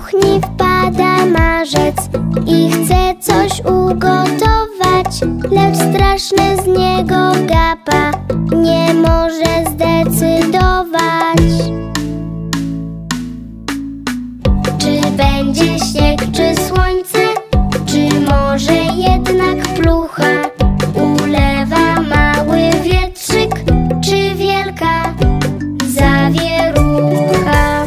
kuchni wpada marzec i chce coś ugotować, lecz straszny z niego gapa nie może zdecydować. Czy będzie śnieg, czy słońce, czy może jednak plucha? Ulewa mały wietrzyk, czy wielka zawierucha?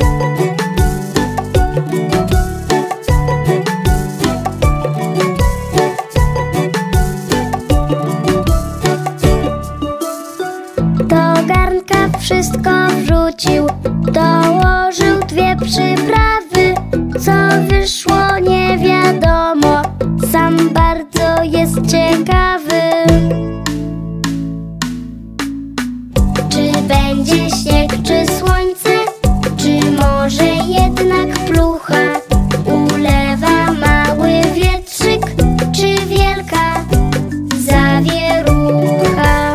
Do garnka wszystko wrzucił, dołożył 2 przyprawy. Co wyszło nie wiadomo, sam bardzo jest ciekawy. Czy będzie śnieg, czy słońce, czy może jednak plucha? Ulewa mały wietrzyk, czy wielka zawierucha?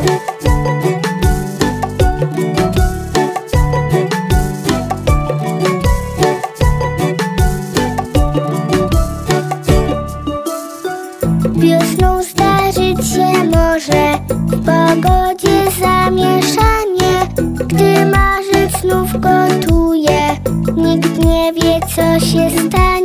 Wiosną zdarzyć się może w pogodzie zamieszanie, gdy marzec znów gotuje, nikt nie wie, co się stanie.